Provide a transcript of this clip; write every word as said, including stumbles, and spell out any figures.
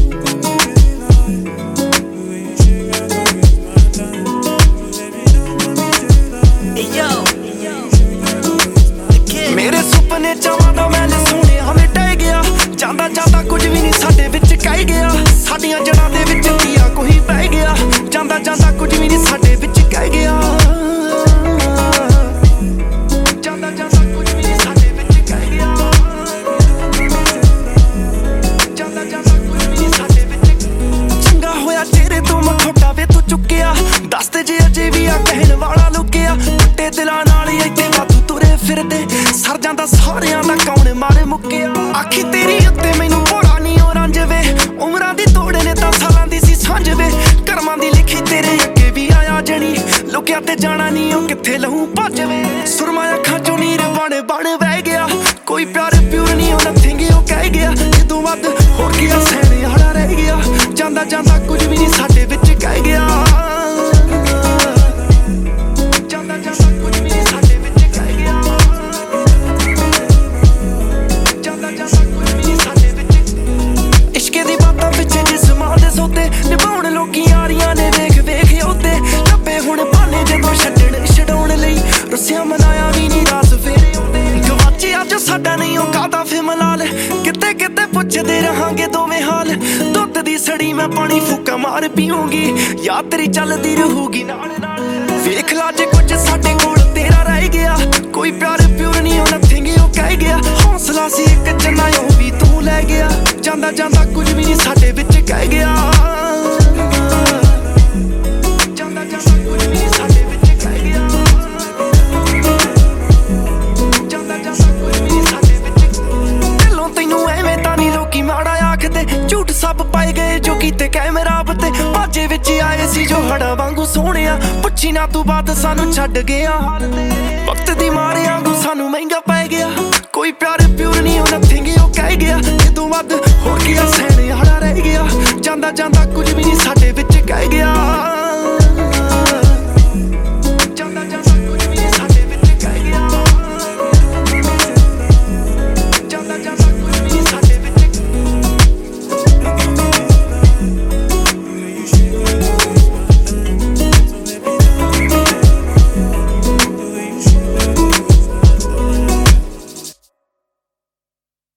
मेरे सुपने चावां दा महल सोने हमें टह गया जांदा जांदा कुछ भी नहीं साडे विच कह गया साडियां जड़ां दे विच दिया कोई बह गया जांदा जांदा कुछ भी नहीं साडे विच कह गया जांदा जांदा कुछ भी नहीं साडे विच कह गया जांदा जांदा कुछ भी नहीं साडे विच चंगा होया चेहरे तो मखौटा वे तू चुकिया दस ते जे अजे भी आ कहण वाला लुकिया टुटे दिलां नाल इत्थे वाधू तुरे फिरदे सर जांदा सारियां दा कौन मारे मुक्किया आखी तेरी उत्ते मैनू भोला नी ओ रंज वे उमरां दी तोड़े ने तां सालां दी सी सांझ वे करमां दी लिखी तेरे अगे भी आया जणी लुकिया ते जाना नी ओ किथे लहू भज वे सुरमा अखां चों नीर बण बण वह गया कोई प्यार प्यूर नी ओ नथिंग ओ कह गया इदों वध होर क्या सहने आला रह गया जांदा जांदा कुछ भी नहीं साडे विच कह गया मनाया भी नहीं रास फेरे आउंदे गवाचे अज साडा नहीं ओ कादा फे मलाल किते किते पुछदे रहांगे दोवें हाल दुध दी सड़ी मैं पानी फूका मार पीऊंगी याद तेरी चलदी रहूगी नाल नाल वेख ला जे कुछ साडे कोल तेरा रह गया कोई प्यार प्यूर नहीं ओ नथिंग ओ कह गया हौसला सी इक चन्ना ओ भी तू ले गया जांदा जांदा कुछ भी नहीं साडे विच कह गया झूठ सब पाए गए जो कीते कैमरा ते बाजे विच आए सी जो हड़ा वांगू सोहणिया पुछी ना तू बात सानू छड्ड गया हाल ते वक्त दी मारे आंगू सानू